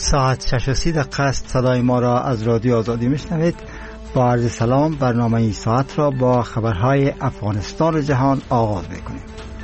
ساعت 6:30 است. صدای ما را از رادیو آزادی میشنوید. با عرض سلام برنامه این ساعت را با خبرهای افغانستان و جهان آغاز میکنیم.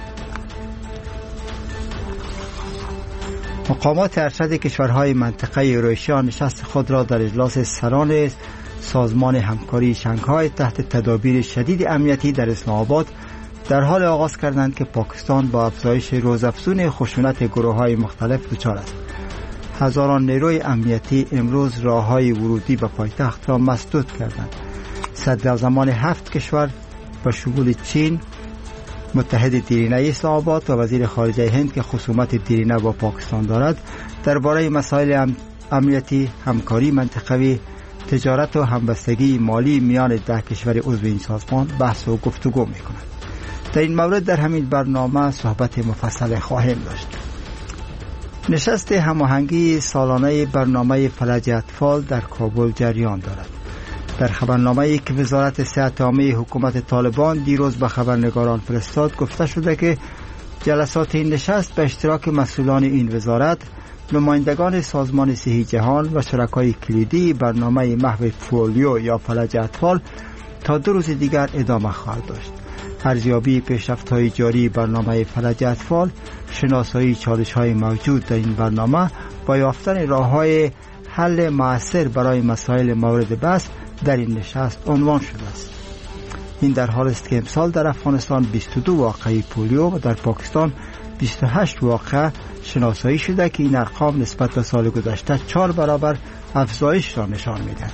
مقامات ارشد کشورهای منطقه یوروشیا نشست خود را در اجلاس سران سازمان همکاری شانگهای تحت تدابیر شدید امنیتی در اسلام آباد در حال آغاز کردند که پاکستان با افزایش روزافزون خشونت گروه‌های مختلف دچار است. هزاران نیروی امنیتی امروز راه‌های ورودی به پایتخت را مسدود کردند. صدراعظمان 7 کشور به شمول چین، متحد دیرینه اسلام آباد و وزیر خارجه هند که خصومت دیرینه با پاکستان دارد درباره مسائل امنیتی، همکاری منطقوی، تجارت و همبستگی مالی میان 10 کشور عضو این سازمان بحث و گفتگو می‌کنند. در این مورد در همین برنامه صحبت مفصل خواهیم داشت. نشست هماهنگی سالانه برنامه فلج اطفال در کابل جریان دارد. در خبرنامه‌ای که وزارت صحت عامه حکومت طالبان دیروز به خبرنگاران فرستاد گفته شده که جلسات این نشست به اشتراک مسئولان این وزارت، نمایندگان سازمان صحی جهان و شرکای کلیدی برنامه محو پولیو یا فلج اطفال تا 2 روز دیگر ادامه خواهد داشت. ارزیابی پیشرفت‌های جاری برنامه فلج اطفال، شناسایی چالش‌های موجود در این برنامه و یافتن راه‌های حل مؤثر برای مسائل مورد بحث در این نشست عنوان شده است. این در حال است که امسال در افغانستان 22 واقعه پولیو و در پاکستان 28 واقعه شناسایی شده که این ارقام نسبت به سال گذشته 4 برابر افزایش را نشان می‌دهد.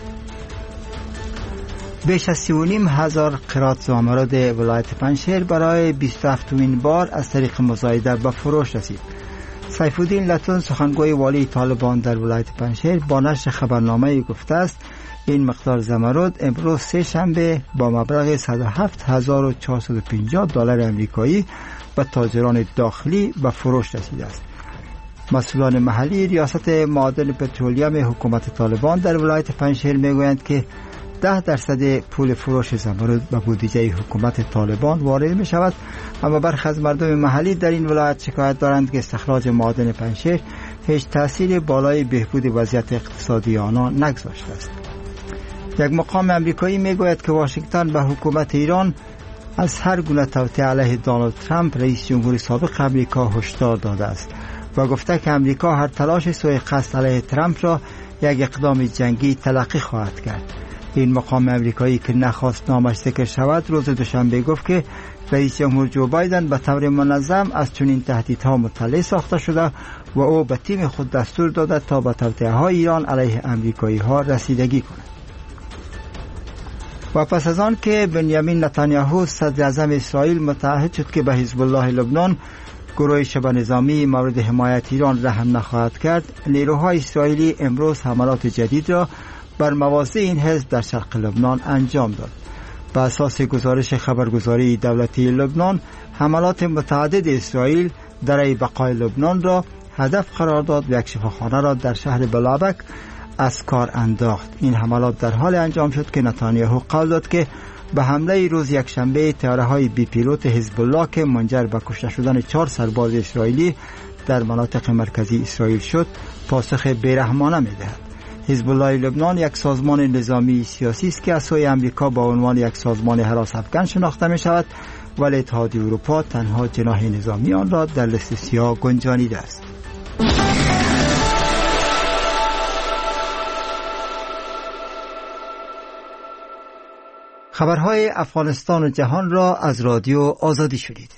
بیش از 3,500 قرات زامرد ولایت پنجشیر برای 27مین بار از طریق مزایده به فروش رسید. سیف الدین لطون سخنگوی والی طالبان در ولایت پنجشیر با نشر خبرنامه گفته است این مقدار زمرد امروز سه شنبه با مبلغ $107,450 امریکایی به تاجران داخلی به فروش رسیده است. مسئولان محلی ریاست معادن پترولیم حکومت طالبان در ولایت پنجشیر میگویند که 10% پول فروش زمرد به بودجه حکومت طالبان وارد می شود، اما برخی از مردم محلی در این ولایت شکایت دارند که استخراج معادن پنجشیر هیچ تأثیر بالای بهبود وضعیت اقتصادی آنان نگذاشته است. یک مقام امریکایی می گوید که واشنگتن به حکومت ایران از هر گونه توطئه علیه دونالد ترامپ رئیس جمهور سابق امریکا هشدار داده است و گفته که امریکا هر تلاش سوء قصد علیه ترامپ را یک اقدام جنگی تلقی خواهد کرد. این مقام امریکایی که نخواست نامش ذکر شود روز دوشنبه گفت که رئیس جمهور جو بایدن به طور منظم از چنین تهدیدها مطلع ساخته شده و او به تیم خود دستور داده تا به توطئه‌های ایران علیه امریکایی‌ها رسیدگی کند. و پس از آن که بنیامین نتانیاهو صدر اعظم اسرائیل متعهد شد که به حزب الله لبنان، گروه شبه نظامی مورد حمایت ایران رحم نخواهد کرد، نیروهای اسرائیلی امروز حملات جدید را بر مواضع این حزب در شرق لبنان انجام داد. به اساس گزارش خبرگزاری دولتی لبنان، حملات متعدد اسرائیل در بقای لبنان را هدف قرار داد و یک شفاخانه را در شهر بلابک از کار انداخت. این حملات در حال انجام شد که نتانیاهو قول داد که به حمله روز یکشنبه طیاره‌های بی پیلوت حزب الله که منجر به کشته شدن 4 سرباز اسرائیلی در مناطق مرکزی اسرائیل شد پاسخ بیرحمانه می‌دهد. حزب الله لبنان یک سازمان نظامی سیاسی است که از سوی امریکا با عنوان یک سازمان هراس افکن شناخته می شود، ولی اتحادیه اروپا تنها جناح نظامی آن را در لیست سیاه گنجانیده است. خبرهای افغانستان و جهان را از رادیو آزادی شنیدید.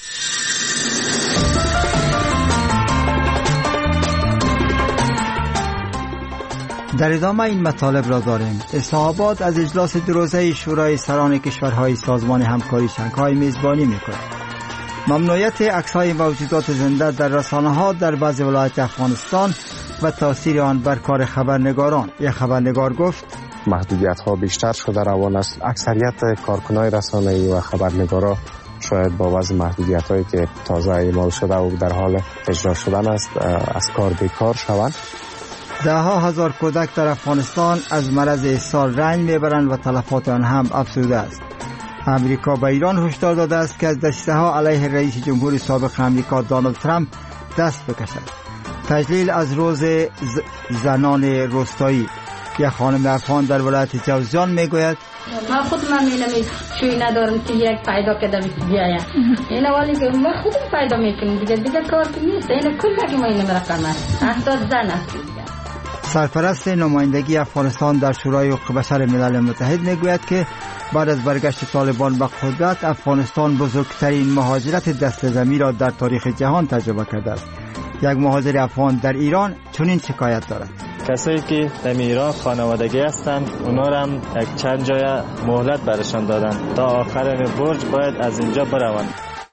در ادامه این مطالب را داریم. اسلام آباد از اجلاس 2 روزه شورای سران کشورهای سازمان همکاری شانگهای میزبانی می‌کند. ممنوعیت عکس‌های موجودات زنده در رسانه‌ها در بعض ولایات افغانستان و تاثیر آن بر کار خبرنگاران. یک خبرنگار گفت محدودیت‌ها بیشتر شده روان است. اکثریت کارکنان رسانه‌ای و خبرنگارا شاید با وضع محدودیت‌هایی که تازه اعمال شده و در حال اجرا شدن است از کار بیکار شوند. 10,000 کودک در افغانستان از مرض اسهال رنج میبرند و تلفات آن هم افزوده است. امریکا به ایران هشدار داده است که از دسیسه‌ها علیه رئیس جمهور سابق امریکا دونالد ترامپ دست بکشد. تجلیل از روز زنان روستایی. یک خانم افغان در ولایت جوزجان میگوید من خودم شوی ندارم که یک پیدا کده بیایم. این اولی که ما خودم پیدا میکنیم دیگه کار که نیست. این کل که ما این مرقم است. احتاج زن است. سرپرست نمایندگی افغانستان در شورای حقوق بشر ملل متحد میگوید که بعد از برگشت طالبان به قدرت افغانستان بزرگترین مهاجرت دست جمعی را در تاریخ جهان تجربه کرده است. یک مهاجر افغان در ایران چنین شکایت دارد. کسایی که در ایران خانوادگی هستند اونا را هم یک چند جای مهلت برشان دادن تا آخر برج باید از اینجا بروند.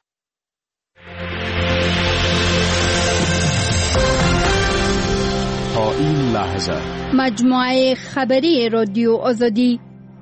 تا این لحظه مجموعه خبری رادیو آزادی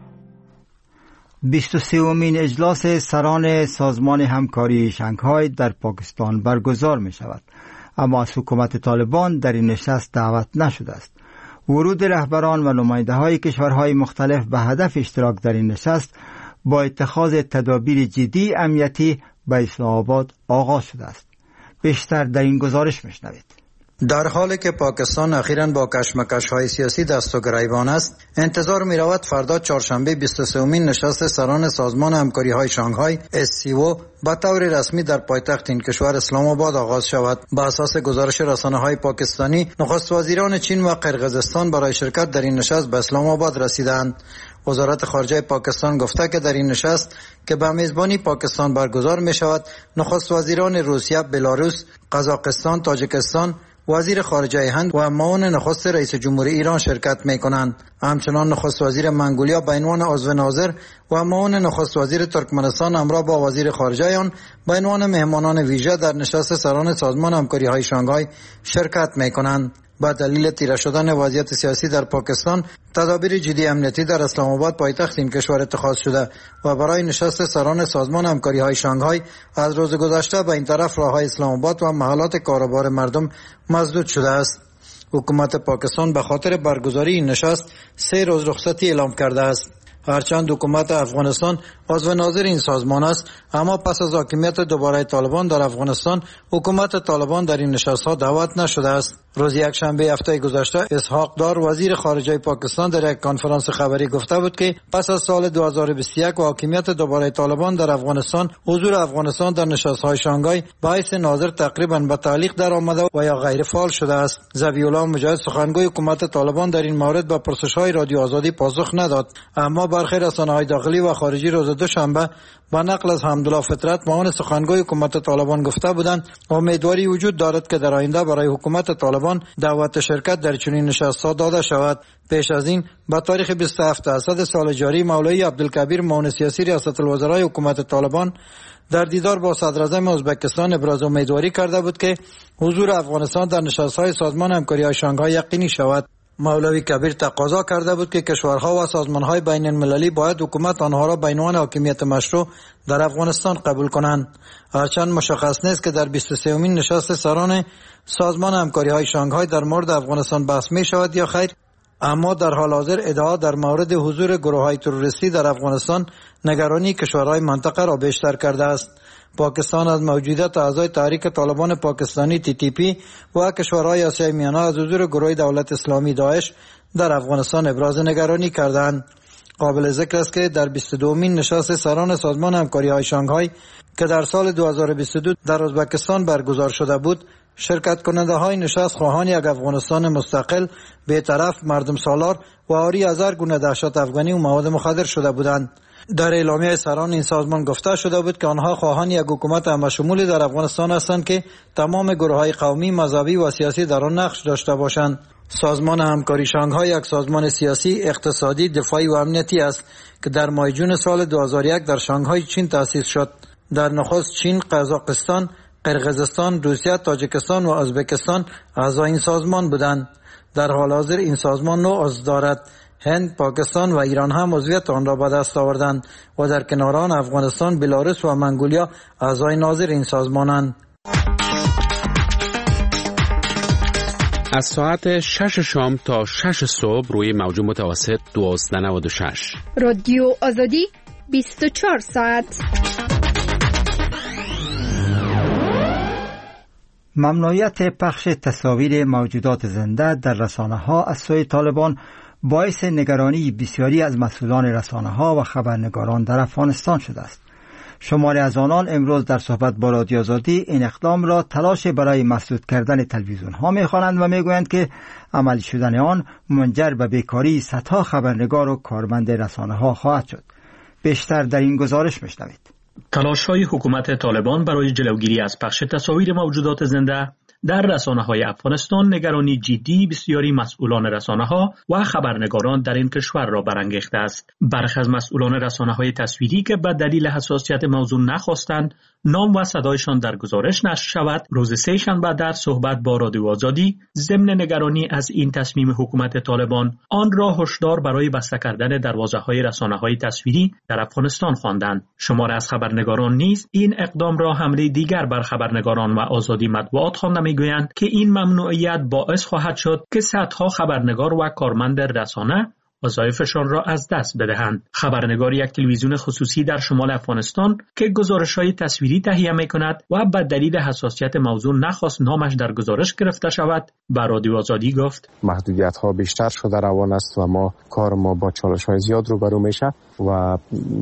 23مین اجلاس سران سازمان همکاری شانگهای در پاکستان برگزار می شود، اما از حکومت طالبان در این نشست دعوت نشده است. ورود رهبران و نماینده های کشورهای مختلف به هدف اشتراک در این نشست با اتخاذ تدابیر جدی امنیتی به اسلام آباد آغاز شده است. بیشتر در این گزارش میشنوید. در حالی که پاکستان اخیراً با کشمکش‌های سیاسی دست و گریبان است، انتظار می‌رود فردا چهارشنبه 23مین نشست سران سازمان همکاری‌های شانگهای SCO به طور رسمی در پایتخت این کشور اسلام آباد آغاز شود. به اساس گزارش رسانه‌های پاکستانی، نخست وزیران چین و قرقیزستان برای شرکت در این نشست به اسلام آباد رسیدند. وزارت خارجه پاکستان گفته که در این نشست که به میزبانی پاکستان برگزار می‌شود، نخست وزیران روسیه، بلاروس، قزاقستان، تاجیکستان، وزیر خارجه هند و معاون نخست رئیس جمهوری ایران شرکت می‌کنند. همچنان نخست وزیر منگولیا به عنوان عضو ناظر و معاون نخست وزیر ترکمنستان همراه با وزیر خارجه آن به عنوان مهمانان ویژه در نشست سران سازمان همکاری‌های شانگهای شرکت می‌کنند. با دلیل تیره شدن وضعیت سیاسی در پاکستان، تدابیر جدی امنیتی در اسلام آباد پایتخت این کشور اتخاذ شده و برای نشست سران سازمان همکاری‌های شانگهای از روز گذشته به این طرف راه‌های اسلام آباد و محلات کاروبار مردم مسدود شده است. حکومت پاکستان به خاطر برگزاری این نشست 3 روز رخصتی اعلام کرده است. هرچند حکومت افغانستان عضو ناظر این سازمان است، اما پس از حاکمیت دوباره طالبان در افغانستان، حکومت طالبان در این نشست‌ها دعوت نشده است. روز یکشنبه هفته گذشته اسحاق دار وزیر خارجه پاکستان در یک کنفرانس خبری گفته بود که پس از سال 2021 و حاکمیت دوباره طالبان در افغانستان، حضور افغانستان در نشست‌های شانگهای باعث ناظر تقریباً به تعلیق در آمده و یا غیر فعال شده است. ذبیح الله مجاهد سخنگوی حکومت طالبان در این مورد به پرسش‌های رادیو آزادی پاسخ نداد، اما برخی رسانه‌های داخلی و خارجی روز دوشنبه با نقل از حمدالله فطرت معاون سخنگوی حکومت طالبان گفته بودند امیدواری وجود دارد که در آینده برای حکومت طالبان دعوت شرکت در چنین نشست‌ها داده شود. پیش از این با تاریخ 27 اسد سال جاری مولوی عبدالکبیر معاون سیاسی ریاست الوزرای حکومت طالبان در دیدار با صدراعظم ازبکستان ابراز امیدواری کرده بود که حضور افغانستان در نشست‌های سازمان همکاری‌های شانگهای یقینی شود. مولوی کبیر تقاضا کرده بود که کشورها و سازمان‌های بین‌المللی باید حکومت آنها را به عنوان حاکمیت مشروع در افغانستان قبول کنند. هرچند مشخص نیست که در 23مین نشست سران سازمان همکاری‌های شانگهای در مورد افغانستان بحث می شود یا خیر، اما در حال حاضر ادعا در مورد حضور گروه‌های تروریستی در افغانستان نگرانی کشورهای منطقه را بیشتر کرده است. پاکستان از موجودیت اعضای تحریک طالبان پاکستانی TTP و کشورهای آسیای میانه از حضور گروه دولت اسلامی داعش در افغانستان ابراز نگرانی کردند. قابل ذکر است که در 22مین نشست سران سازمان همکاری‌های شانگهای که در سال 2022 در ازبکستان برگزار شده بود، شرکت کننده های نشست خواهان یک افغانستان مستقل، بی‌طرف، مردم سالار و عاری از هر گونه دهشت افغانی و مواد مخدر شده بودند. در اعلامیه سران این سازمان گفته شده بود که آنها خواهان یک حکومت همشمولی در افغانستان هستند که تمام گروه‌های قومی، مذهبی و سیاسی در آن نقش داشته باشند. سازمان همکاری شانگهای یک سازمان سیاسی، اقتصادی، دفاعی و امنیتی است که در ماه جون سال 2001 در شانگهای چین تأسیس شد. در نخست چین، قزاقستان، قرقیزستان، روسیه، تاجیکستان و ازبکستان اعضای این سازمان بودند. در حال حاضر این سازمان 9 عضو دارد. هند، پاکستان و ایران هم عضویت آن را به دست آوردند و در کنار آن افغانستان، بلاروس و منگولیا اعضای ناظر این سازمانند. از ساعت 6 شام تا 6 صبح روی موج متوسط 1296 رادیو آزادی 24 ساعت. ممنوعیت پخش تصاویر موجودات زنده در رسانه‌ها از سوی طالبان باعث نگرانی بسیاری از مسئولان رسانه‌ها و خبرنگاران در افغانستان شده است. شماری از آنان امروز در صحبت با رادیو آزادی این اقدام را تلاش برای مسدود کردن تلویزیون‌ها می‌خوانند و می‌گویند که عملی شدن آن منجر به بیکاری صدها خبرنگار و کارمند رسانه‌ها خواهد شد. بیشتر در این گزارش می‌شنوید. تلاش‌های حکومت طالبان برای جلوگیری از پخش تصاویر موجودات زنده در رسانه‌های افغانستان نگرانی جدی بسیاری مسئولان رسانه‌ها و خبرنگاران در این کشور را برانگیخته است. برخی از مسئولان رسانه‌های تصویری که به دلیل حساسیت موضوع نخواستند نام و صدایشان در گزارش نشر شود، روز سه‌شنبه در صحبت با رادیو آزادی ضمن نگرانی از این تصمیم حکومت طالبان آن را هشدار برای بسته کردن دروازه‌های رسانه‌های تصویری در افغانستان خواندند. شماری از خبرنگاران نیز این اقدام را حمله دیگر بر خبرنگاران و آزادی مطبوعات خوانده می‌گویند که این ممنوعیت باعث خواهد شد که صدها خبرنگار و کارمند رسانه وظایفشان را از دست بدهند. خبرنگار یک تلویزیون خصوصی در شمال افغانستان که گزارش‌های تصویری تهیه می‌کند و به دلیل حساسیت موضوع نخواست نامش در گزارش گرفته شود، به رادیو آزادی گفت: محدودیت‌ها بیشتر شده روان است و کار ما با چالش‌های زیاد روبرو میشه و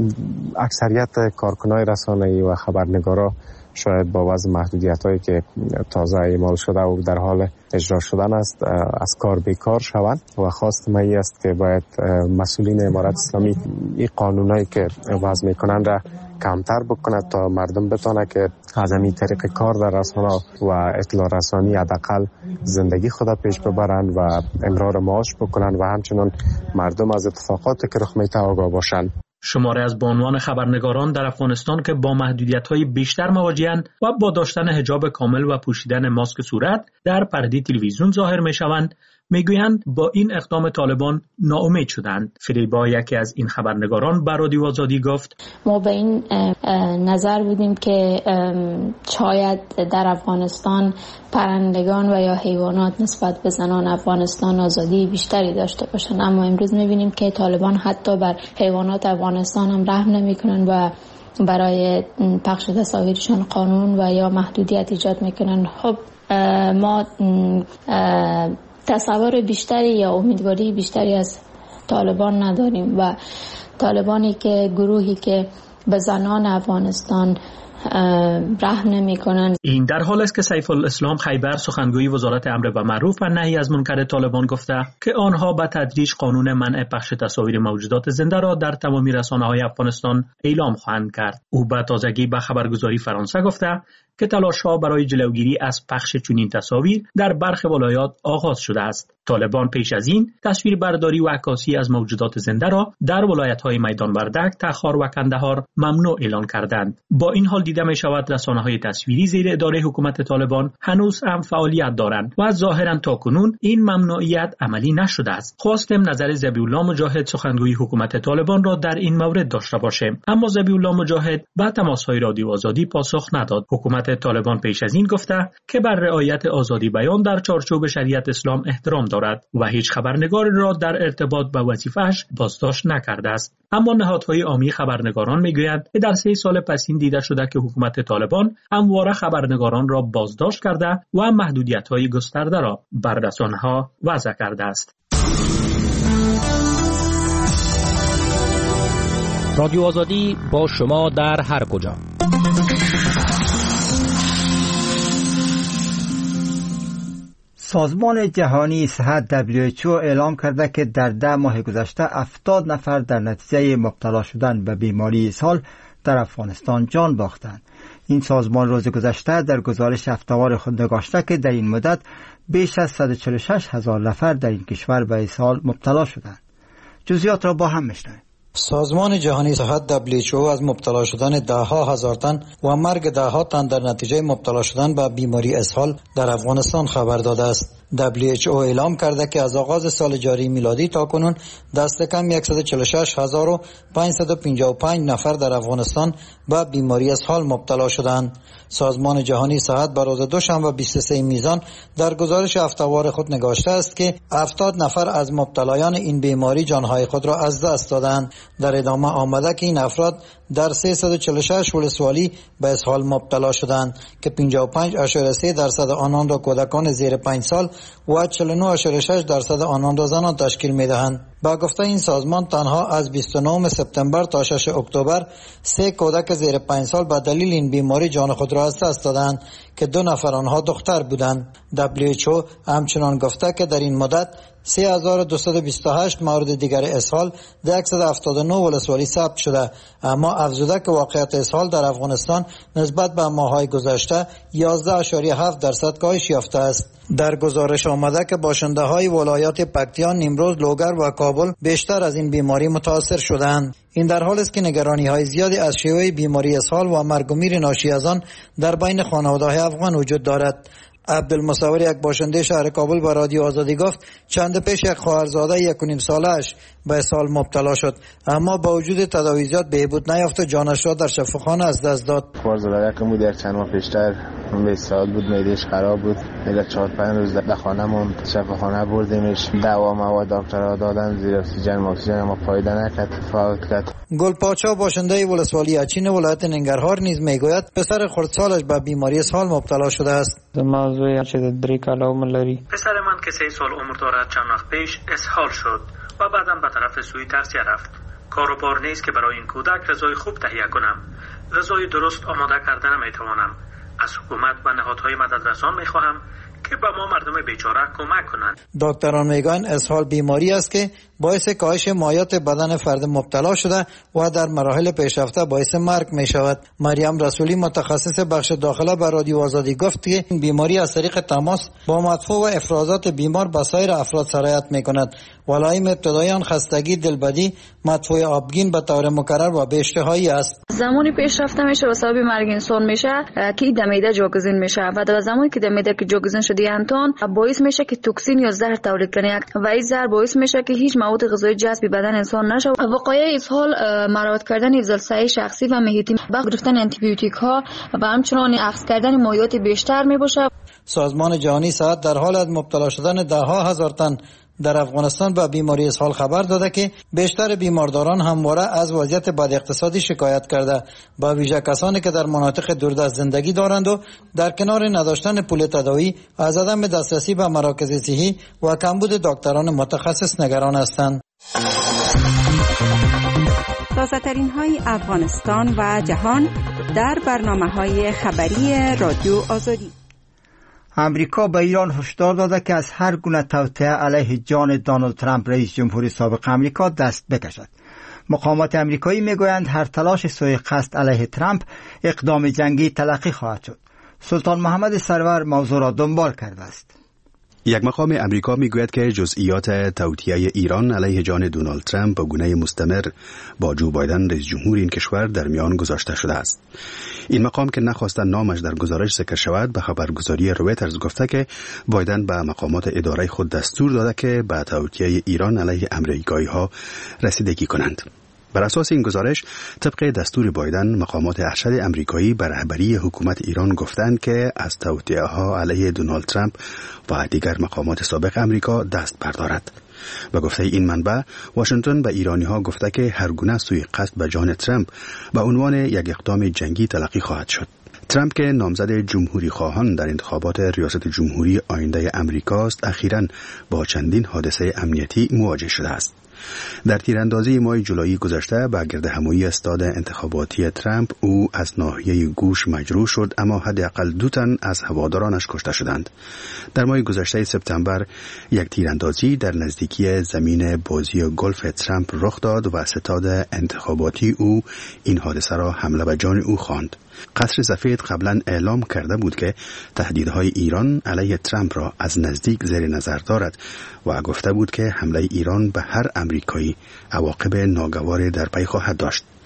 اکثریت کارکنان رسانه‌ای و خبرنگارا شاید با وضع محدودیت‌هایی که تازه اعمال شده و در حال اجرا شدن است از کار بیکار شوند و خواست من است که باید مسئولین امارت اسلامی این قانونایی که وضع میکنن را کمتر بکند تا مردم بتونه که از این طریق کار در رسانه و اطلاع رسانی حداقل زندگی خود پیش ببرند و امرار معاش بکنند و همچنین مردم از اتفاقاتی که رخ میده آگاه باشند. شماره از بانوان خبرنگاران در افغانستان که با محدودیت‌های بیشتر مواجه‌اند و با داشتن حجاب کامل و پوشیدن ماسک صورت در پرده تلویزیون ظاهر می‌شوند، میگویند با این اقدام طالبان ناامید شدند. فریبا یکی از این خبرنگاران به رادیو آزادی گفت: ما به این نظر بودیم که شاید در افغانستان پرندگان و یا حیوانات نسبت به زنان افغانستان آزادی بیشتری داشته باشند، اما امروز میبینیم که طالبان حتی بر حیوانات افغانستان هم رحم نمیکنن و برای پخش تصاویرشان قانون و یا محدودیت ایجاد میکنن. خب ما تصور بیشتری یا امیدواری بیشتری از طالبان نداریم و طالبانی که گروهی که به زنان افغانستان رحم نمی‌کنند. این در حال است که سیف الاسلام خیبر سخنگوی وزارت امر و معروف و نهی از منکر طالبان گفته که آنها به تدریج قانون منع پخش تصاویر موجودات زنده را در تمام رسانه‌های افغانستان اعلام خواهند کرد. او به تازگی به خبرگزاری فرانسه گفته که تلاش‌ها برای جلوگیری از پخش چنین تصاویر در برخی ولایات آغاز شده است. طالبان پیش از این تصویربرداری و عکاسی از موجودات زنده را در ولایت‌های میدان وردک، تخار و کندهار ممنوع اعلان کردند. با این حال دیده می‌شود رسانه‌های تصویری زیر اداره حکومت طالبان هنوز هم فعالیت دارند و ظاهراً تاکنون این ممنوعیت عملی نشده است. خواستم نظر ذبیح‌الله مجاهد سخنگوی حکومت طالبان را در این مورد داشته باشیم، اما ذبیح‌الله مجاهد به تماس‌های رادیو آزادی پاسخ نداد. حکومت طالبان پیش از این گفته که بر رعایت آزادی بیان در چارچوب شریعت اسلام احترام دارد و هیچ خبرنگار را در ارتباط با وظیفه‌اش بازداشت نکرده است. اما نهادهای عامی خبرنگاران میگویند که در 3 سال پسین دیده شده که حکومت طالبان همواره خبرنگاران را بازداشت کرده و محدودیت‌های گسترده را بر رسانه‌ها وضع کرده است. رادیو آزادی با شما در هر کجا. سازمان جهانی صحت WHO اعلام کرده که در 10 ماه گذشته 70 نفر در نتیجه مبتلا شدن به بیماری اسهال در افغانستان جان باختند. این سازمان روز گذشته در گزارش هفته‌وار خود نگاشته که در این مدت بیش از 146,000 نفر در این کشور به اسهال مبتلا شدند. جزئیات را با هم میشنویم. سازمان جهانی صحت WHO از مبتلا شدن ده‌ها هزار تن و مرگ ده‌ها تن در نتیجه مبتلا شدن به بیماری اسهال در افغانستان خبر داده است. WHO اعلام کرده که از آغاز سال جاری میلادی تا کنون دست کم 146,555 نفر در افغانستان به بیماری اسهال مبتلا شدند. سازمان جهانی صحت به روز دوشنبه 23 میزان در گزارش هفته‌وار خود نگاشته است که 70 نفر از مبتلایان این بیماری جانهای خود را از دست دادند. در ادامه آمده که این افراد در 346 ولسوالی به اسهال مبتلا شدند که 55.3% آنان را کودکان زیر 5 سال و 49.6% آنان را زنان تشکیل می‌دهند. با گفته این سازمان تنها از 29 سپتامبر تا 6 اکتبر 3 کودک زیر 5 سال به دلیل این بیماری جان خود را از دست دادند که 2 نفر آنها دختر بودند. WHO همچنان گفته که در این مدت 3228 مورد دیگر اسهال در 179 ولسوالی ثبت شده، اما افزوده که واقعیت اسهال در افغانستان نسبت به ماه‌های گذشته 11.7% کاهش یافته است. در گزارش آمده که باشنده‌های ولایات پکتیا، نیمروز، لوگر و کابل بیشتر از این بیماری متاثر شدند. این در حالی است که نگرانی‌های زیادی از شیوع بیماری اسهال و مرگ و میر ناشی از آن در بین خانواده‌های افغان وجود دارد. عبدالمصور، یک باشنده شهر کابل، با رادیو آزادی گفت چند پیش یک خواهرزاده 1.5 ساله‌اش به اسهال مبتلا شد، اما با وجود تداویات بهبود نیافت و جانش را در شفاخانه از دست داد. خواهرزاده یکم بود، چند ماه پیشتر به اسهال بود، معده‌اش خراب بود، دیگه 4-5 روز در خانه موند، شفاخانه بردیمش، دوا مواد دکترها دادن، زیر اکسیژن اما فایده نکرد، فوت کرد. گلپاچا، باشنده ولسوالی اچین ولایت ننگرهار، نیز میگوید پسر خردسالش به بیماری اسهال مبتلا شده است. موضوع چې د 3 کاله عمر لري. پسر من که 3 سال عمر دارد چند وقت پیش اسهال شد و بعداً به طرف سوی تغذیه رفت. کار و بار نیست که برای این کودک غذای خوب تهیه کنم. غذای درست آماده کردن نمیتوانم. از حکومت و نهادهای مددرسان میخواهم که به ما مردم بیچاره کمک کنند. دکتران میگن اسهال بیماری است که باعث کاهش مایات بدن فرد مبتلا شده و در مراحل پیشرفته باعث مرگ می شود. مریم رسولی، متخصص بخش داخله، به رادیو آزادی گفت که این بیماری از طریق تماس با مدفوع و افرازات بیمار به سایر افراد سرایت می کند. علائم ابتدایی آن خستگی، دلبدی، مدفوع آبگین به طور مکرر و به اشتهایی است. زمانی پیشرفته میشه و سبب مرگ انسان میشه که در معده جاگزین میشه و در زمانی که در معده که جاگزین شده انتون باعث میشه که توکسین یا زهر تولید کنه و این زهر باعث میشه که هیچ مواد غذایی جذب بدن انسان نشه. وقایع اسهال مراعات کردن حفظ الصحه شخصی و محیطی، با گرفتن آنتی بیوتیک ها و همچنین اخذ کردن مایعات بیشتر میباشه. سازمان جهانی صحت در حال از مبتلا شدن ده‌ها هزار تن در افغانستان به بیماری اسهال خبر داده که بیشتر بیمارداران همواره از وضعیت بد اقتصادی شکایت کرده، با ویژه کسانی که در مناطق دوردست زندگی دارند و در کنار نداشتن پول تداوی از عدم دسترسی به مراکز صحی و کمبود دکتران متخصص نگران هستند. تازه‌ترین های افغانستان و جهان در برنامه‌های خبری رادیو آزادی. امریکا به ایران هشدار داده که از هر گونه توطئه علیه جان دونالد ترامپ رئیس جمهوری سابق امریکا دست بکشد. مقامات امریکایی میگویند هر تلاش سوء قصد علیه ترامپ اقدام جنگی تلقی خواهد شد. سلطان محمد سرور موضوع را دنبال کرده است. یک مقام امریکا میگوید که جزئیات توطئه ایران علیه جان دونالد ترامپ به گونه مستمر با جو بایدن رئیس جمهور این کشور در میان گذاشته شده است. این مقام که نخواستن نامش در گزارش ذکر شود به خبرگزاری رویترز گفته که بایدن به مقامات اداره خود دستور داده که به توطئه ایران علیه امریکایی‌ها رسیدگی کنند. بر اساس این گزارش، طبق دستور بایدن، مقامات ارشد امریکایی به رهبری حکومت ایران گفتند که از توطئه‌ها علیه دونالد ترامپ و دیگر مقامات سابق امریکا دست بردارد. به گفته این منبع، واشنگتن به ایرانی‌ها گفته که هر گونه سوء قصد به جان ترامپ به عنوان یک اقدام جنگی تلقی خواهد شد. ترامپ که نامزد جمهوری خواهان در انتخابات ریاست جمهوری آینده امریکا است، اخیراً با چندین حادثه امنیتی مواجه شده است. در تیراندازی ماه جولای گذشته با گردهمایی استاد انتخاباتی ترامپ، او از ناحیه گوش مجروح شد، اما حداقل 2 تن از هوادارانش کشته شدند. در ماه گذشته سپتامبر یک تیراندازی در نزدیکی زمین بازی گلف ترامپ رخ داد و استاد انتخاباتی او این حادثه را حمله به جان او خواند. قصر سفید قبلا اعلام کرده بود که تهدیدهای ایران علیه ترامپ را از نزدیک زیر نظر دارد و گفته بود که حمله ایران به هر امریکایی عواقب ناگواری در پی خواهد داشت.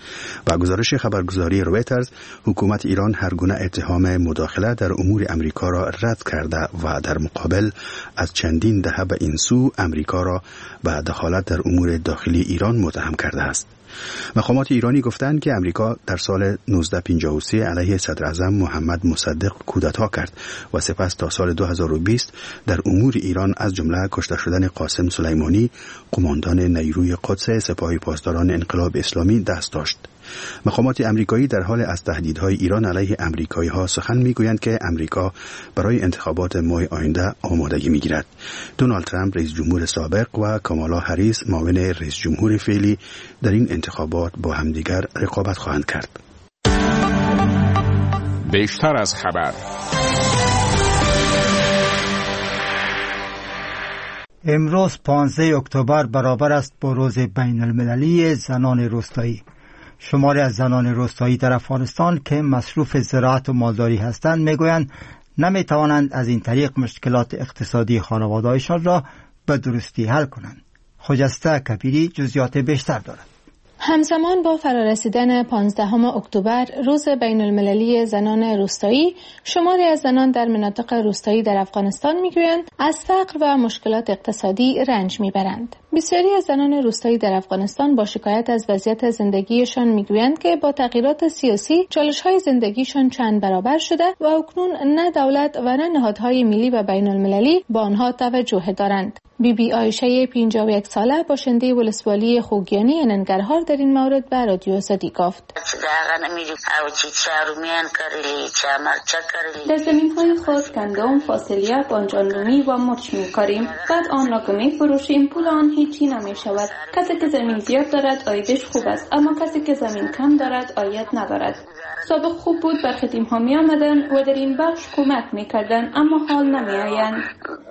با گزارش خبرگزاری رویترز، حکومت ایران هر گونه اتهام مداخله در امور امریکا را رد کرده و در مقابل از چندین دهه به این سو امریکا را به دخالت در امور داخلی ایران متهم کرده است. مقامات ایرانی گفتند که امریکا در سال 1953 علیه صدر اعظم محمد مصدق کودتا کرد و سپس تا سال 2020 در امور ایران از جمله کشته شدن قاسم سلیمانی، قماندان نیروی قدس سپاه پاسداران انقلاب اسلامی دست داشت. مقامات امریکایی در حال از تهدیدهای ایران علیه امریکایی‌ها سخن می‌گویند که امریکا برای انتخابات ماه آینده آمادگی می‌گیرد. دونالد ترامپ رئیس جمهور سابق و کامالا هریس معاون رئیس جمهور فعلی در این انتخابات با همدیگر رقابت خواهند کرد. بیشتر از خبر. امروز 15 اکتبر برابر است با روز بین المللی زنان روستایی. شماری از زنان روستایی در افغانستان که مصروف زراعت و مالداری هستند میگویند نمیتوانند از این طریق مشکلات اقتصادی خانواده‌هایشان را به درستی حل کنند. خجسته کبیری جزئیات بیشتر دارد. همزمان با فرارسیدن 15 اکتبر روز بین المللی زنان روستایی، شماری از زنان در مناطق روستایی در افغانستان میگویند از فقر و مشکلات اقتصادی رنج میبرند. بسیاری از زنان روستایی در افغانستان با شکایت از وضعیت زندگیشان میگویند که با تغییرات سیاسی چالش‌های زندگیشان چند برابر شده و اکنون نه دولت و نه نهادهای ملی و بین المللی با آنها توجه دارند. بی عایشه 51 ساله باشنده ولسوالی خوگیانی ننگرهار در این مورد به رادیو آزادی گفت: در زمین‌های خود گندم، فاصلیه، بانجانرومی و مرچ می‌کاریم. بعد آن را که می‌فروشیم پول آن هیچی نمی‌شود. کسی که زمین زیاد دارد عایدش خوب است، اما کسی که زمین کم دارد عاید ندارد. سابق خوب بود، برخی تیم‌ها می‌آمدند و در این بخش کمک می‌کردند، اما حال نمی‌آیند.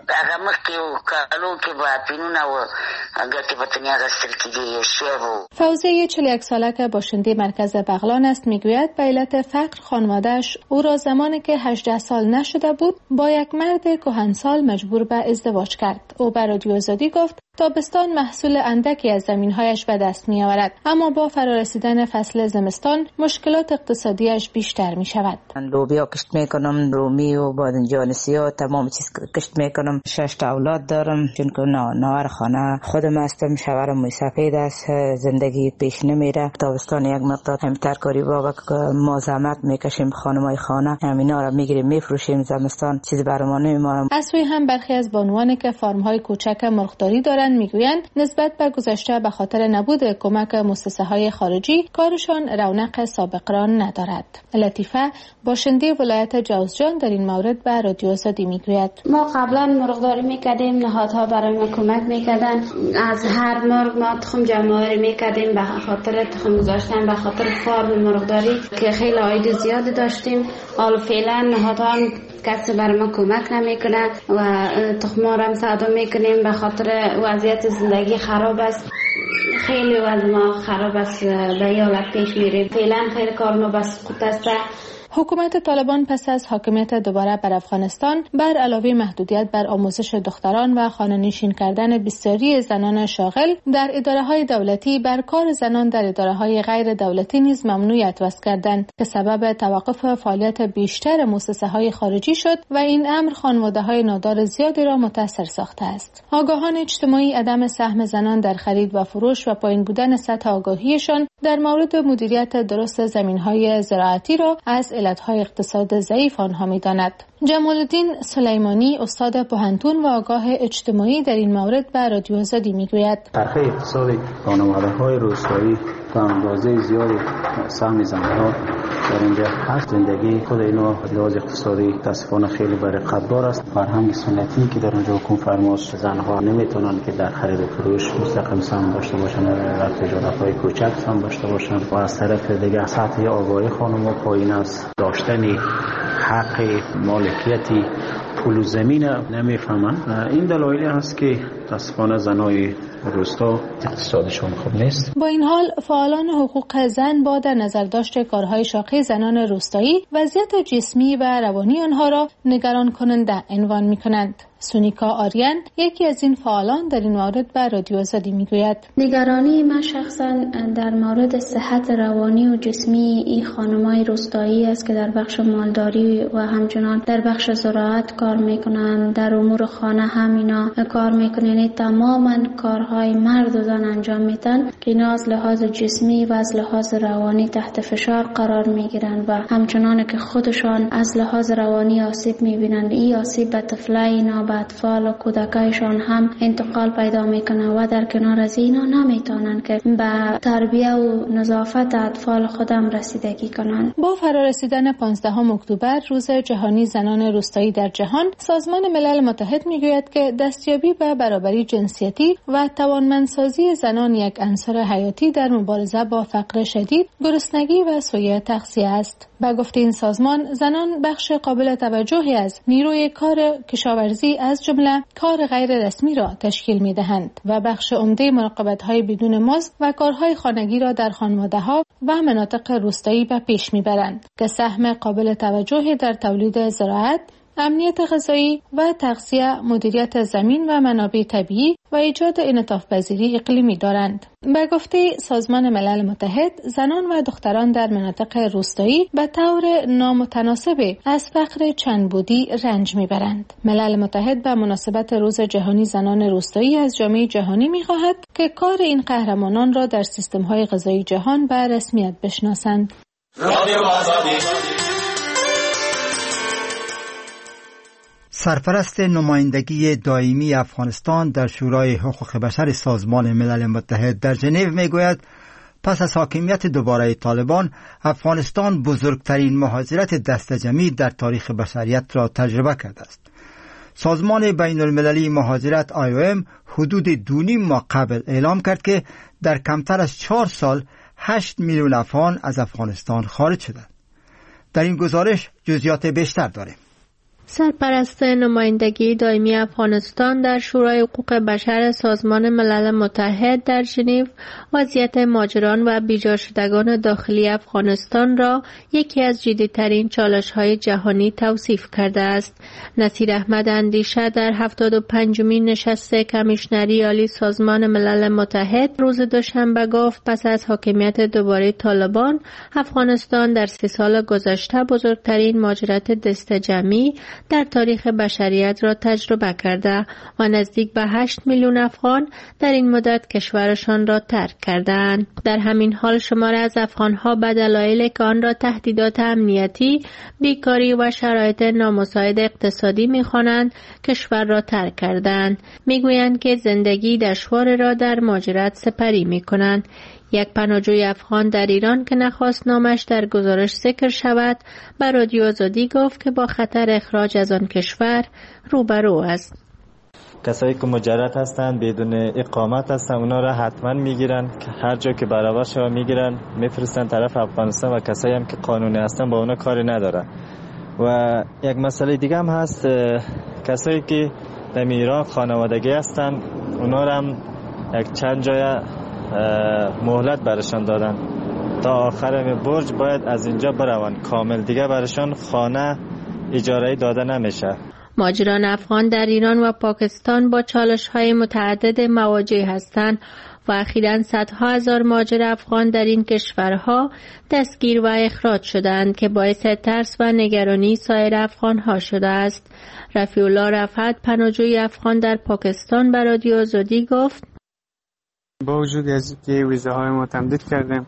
فوزیه 41 ساله که باشنده مرکز بغلان است میگوید به علت فقر خانواده‌اش او را زمانی که 18 سال نشده بود با یک مرد کهنسال مجبور به ازدواج کرد. او به رادیو آزادی گفت تابستان محصول اندکی از زمین‌هایش به دست می‌آورد، اما با فرارسیدن فصل زمستان مشکلات اقتصادیش بیشتر می‌شود. من لوبیا کشت می‌کنم، رومی و بادنجان سیاه، تمام چیز کشت می‌کنم. 6 تا اولاد دارم، چون که نوار خانه خودم هستم، شوهرم موی سفید است، زندگی پیش نمیره. تابستان یک مقدار هم ترکاری بابا که ما زحمت می‌کشیم، خانمای خانه همینا را می‌گیریم می‌فروشیم، زمستان چیزی برام نمی‌مونه. از سوی هم برخی از بانوانی که فارم‌های کوچک مرغداری دارند میگویند نسبت به گذشته به خاطر نبود کمک مؤسسه‌های خارجی کارشان رونق سابق را ندارد. لطیفه باشنده ولایت جوزجان در این مورد به رادیو آزادی میگوید: ما قبلا مرغداری میکردیم، نهادها برای ما کمک میکردن، از هر مرغ ما تخم جمع‌آوری میکردیم به خاطر تخم گذاشتن، به خاطر فارم مرغداری که خیلی عاید زیادی داشتیم. حالا فعلا نهادها کسی برای ما کمک نمیکنه و تخم‌ها را صادر میکنیم به خاطر وضعیت زندگی خراب است. خیلی وضع ما خراب است، به حالت پیش میریم. فعلا خیلی کار ما بس خود است. حکومت طالبان پس از حاکمیت دوباره بر افغانستان بر علاوه محدودیت بر آموزش دختران و خانه‌نشین کردن بسیاری زنان شاغل در اداره‌های دولتی بر کار زنان در اداره‌های غیر دولتی نیز ممنوعیت وضع کردند که سبب توقف فعالیت بیشتر مؤسسه‌های خارجی شد و این امر خانواده‌های نادار زیادی را متاثر ساخته است. آگاهان اجتماعی عدم سهم زنان در خرید و فروش و پایین بودن سطح آگاهیشان در مورد مدیریت درست زمین‌های زراعتی را از علتهای اقتصاد ضعیف آنها می‌داند. جمال الدین سلیمانی استاد پوهنتون و آگاه اجتماعی در این مورد به رادیو آزادی میگوید: چرخه اقتصادی خانواده‌های روستایی به اندازه زیادی سهم زنها در اینجا هست. زندگی خود اینا لحاظ اقتصادی متاسفانه خیلی بر قدردان است. فرهنگ سنتی که در اونجا حکم فرماست، زنها نمیتونن که در خرید و فروش مستقیم سهم داشته باشن، در تجارت‌های کوچک سهم داشته باشن و از طرف دیگه سطح آگاهی خانم‌ها پایین است. داشتن حق مالکیتی پول و زمین نمیفهمن. این دلایلی هست که متاسفانه زنای روستا اقتصادشون خوب نیست. با این حال فعالان حقوق زن با در نظر داشت کارهای شاقی زنان روستایی وضعیت جسمی و روانی آنها را نگران کننده عنوان می‌کنند. سونیکا آریان یکی از این فعالان در این مورد به رادیو آزادی میگوید: نگرانی من شخصا در مورد صحت روانی و جسمی این خانم‌های روستایی است که در بخش مالداری و همچنان در بخش زراعت کار میکنند، در امور خانه هم اینا کار میکنن، تماما کارهای مرد و زن انجام میدن که اینا از لحاظ جسمی و از لحاظ روانی تحت فشار قرار میگیرن و همچنان که خودشان از لحاظ روانی آسیب میبینن. این آسیب به طفلای اینا، به اطفال و کودکایشان هم انتقال پیدا میکنه و در کنار از اینا نمیتونن که به تربیه و نظافت اطفال خودم رسیدگی کنن. با فرارسیدن 15 اکتبر روز جهانی زنان روستایی در جهان، سازمان ملل متحد میگوید که دستیابی به برابری جنسیتی و توانمندسازی زنان یک عنصر حیاتی در مبارزه با فقر شدید، گرسنگی و سوء تغذیه است. به گفته این سازمان، زنان بخش قابل توجهی از نیروی کار کشاورزی از جمله کار غیر رسمی را تشکیل می‌دهند و بخش عمده مراقبت‌های بدون مزد و کارهای خانگی را در خانواده‌ها و مناطق روستایی به پیش می‌برند که سهم قابل توجهی در تولید زراعت، امنیت غذایی و تغذیه، مدیریت زمین و منابع طبیعی و ایجاد انعطاف پذیری اقلیمی دارند. به گفته سازمان ملل متحد، زنان و دختران در مناطق روستایی به طور نامتناسب از فقر چندبودی رنج میبرند. ملل متحد به مناسبت روز جهانی زنان روستایی از جامعه جهانی میخواهد که کار این قهرمانان را در سیستم‌های غذایی جهان به رسمیت بشناسند. سرپرست نمایندگی دائمی افغانستان در شورای حقوق بشر سازمان ملل متحد در ژنو میگوید پس از حاکمیت دوباره طالبان، افغانستان بزرگترین مهاجرت دسته جمعی در تاریخ بشریت را تجربه کرده است. سازمان بین المللی مهاجرت IOM حدود 2.5 ماه قبل اعلام کرد که در کمتر از 4 سال 8 میلیون افغان از افغانستان خارج شدند. در این گزارش جزئیات بیشتر داریم. سرپرست نمایندگی دائمی افغانستان در شورای حقوق بشر سازمان ملل متحد در ژنو وضعیت مهاجران و بیجا شدگان داخلی افغانستان را یکی از جدی‌ترین چالش‌های جهانی توصیف کرده است. نصیر احمد اندیشه در 75مین نشست کمیشنری عالی سازمان ملل متحد روز دوشنبه گفت پس از حاکمیت دوباره طالبان، افغانستان در 3 سال گذشته بزرگترین مهاجرت دسته جمعی در تاریخ بشریت را تجربه کرده و نزدیک به 8 میلیون افغان در این مدت کشورشان را ترک کردند. در همین حال شمار از افغانها به دلایلی که آن را تهدیدات امنیتی، بیکاری و شرایط نامساعد اقتصادی می‌خوانند کشور را ترک کردند. میگویند که زندگی دشوار را در مهاجرت سپری می‌کنند. یک پناهجوی افغان در ایران که نخواست نامش در گزارش ذکر شود، به رادیو آزادی گفت که با خطر اخراج از آن کشور روبرو است. کسایی که مجرد هستند، بدون اقامت هستند، اونا را حتما میگیرن، هر جا که برابر شده میگیرن میفرستن طرف افغانستان و کسایی هم که قانونی هستن با اونا کاری نداره. و یک مسئله دیگه هم هست، کسایی که در ایران خانوادگی هستند، اونا را هم یک چند جای مهلت برشان دادن تا آخر برج باید از اینجا بروند کامل، دیگه برشان خانه اجاره‌ای داده نمیشه. مهاجران افغان در ایران و پاکستان با چالش‌های متعدد مواجه هستند و اخیراً صدها هزار مهاجر افغان در این کشورها دستگیر و اخراج شدند که باعث ترس و نگرانی سایر افغان‌ها شده است. رفیع الله رفعت، پناهجوی افغان در پاکستان، به رادیو آزادی گفت با وجود از که ویزاهای ما تمدید کردیم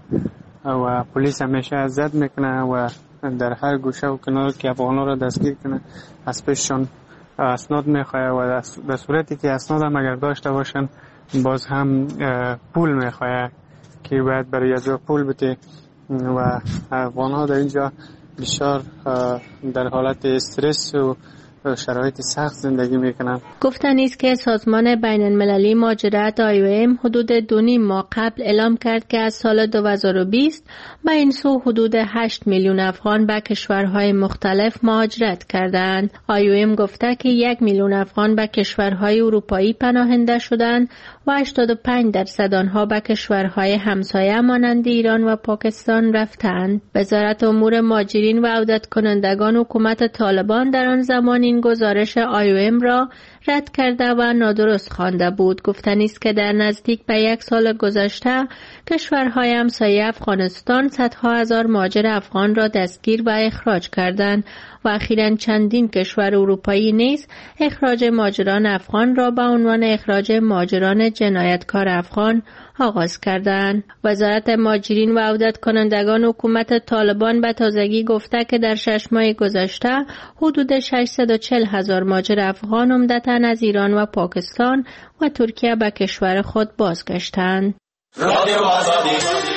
و پلیس همیشه ازت میکنه و در هر گوشه و کنار که افغانا را دستگیر کنه از پیششان اسناد میخواه و در صورتی که اسناد هم اگر داشته باشن باز هم پول میخواه که باید برای از پول بده و افغانها در اینجا بسیار در حالت استرس و شرایط سخت زندگی میکنن. گفتنی است که سازمان بین المللی مهاجرت IOM حدود 2.5 ماه قبل اعلام کرد که از سال 2020 به این سو حدود 8 میلیون افغان به کشورهای مختلف مهاجرت کردند. IOM گفته که 1 میلیون افغان به کشورهای اروپایی پناهنده شدند و 85% آنها به کشورهای همسایه مانند ایران و پاکستان رفتند. وزارت امور مهاجرین و عودت کنندگان حکومت طالبان در آن زمان این گزارش IOM را رد کرده و نادرست خوانده بود. گفتنی است که در نزدیک به 1 سال گذشته کشورهای همسایه افغانستان صدها هزار مهاجر افغان را دستگیر و اخراج کردند و اخیراً چندین کشور اروپایی نیز اخراج مهاجران افغان را به عنوان اخراج مهاجران جنایتکار افغان آغاز کردند. وزارت مهاجرین و عودت کنندگان حکومت طالبان به تازگی گفته که در 6 ماه گذشته حدود 640,000 مهاجر افغان عمدتاً از ایران و پاکستان و ترکیه به کشور خود بازگشتند. رادیو آزادی